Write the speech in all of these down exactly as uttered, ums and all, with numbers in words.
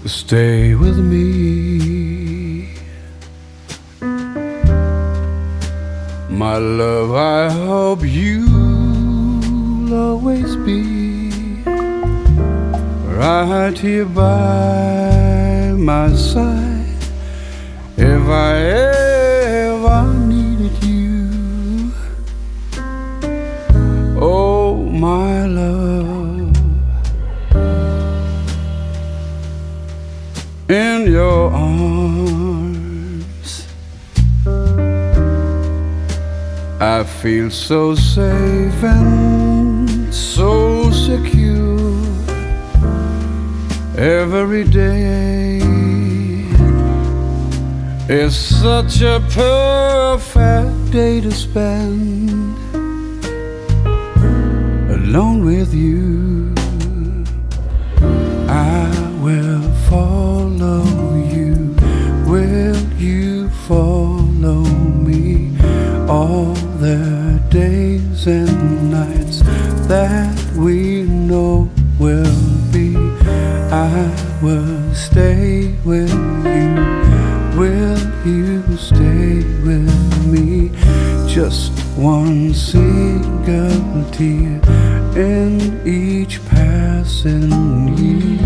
Stay with me, my love. I hope you'll always be right here by my side. If I ever needed you, oh my love, in your arms I feel so safe and so secure. Every day is such a perfect day to spend alone with you. I will follow you. Will you follow me? All the days and nights that we know will be, I will stay with you. Will you stay with me? Just one single tear in each passing year.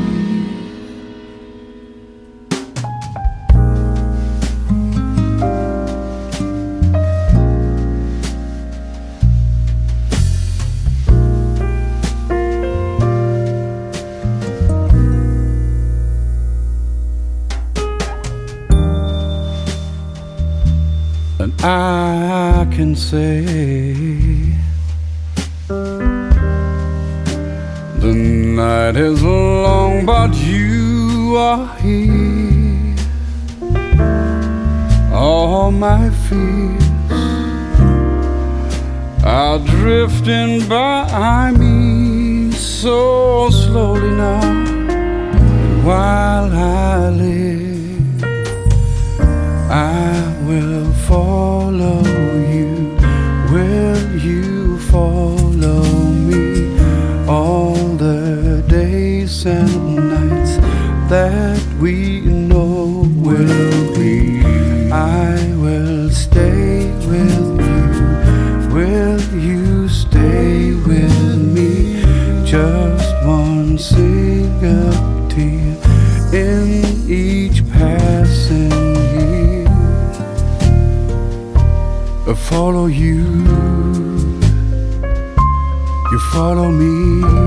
And I can say the night is long, but you are here. All my fears are drifting by me so slowly now. And while I live, I will follow you. Will you follow me? All the days and nights that we know will be, I will stay with you. Will you stay with me? Just one single tear in each passing year. I follow you, you follow me.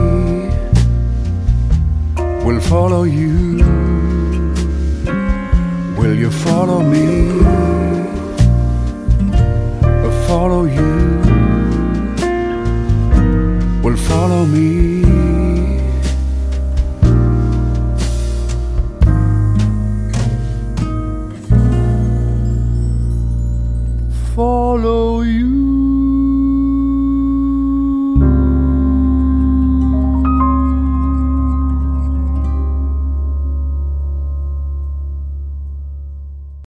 We'll follow you. Will you follow me? I follow you. Will follow me. Follow you.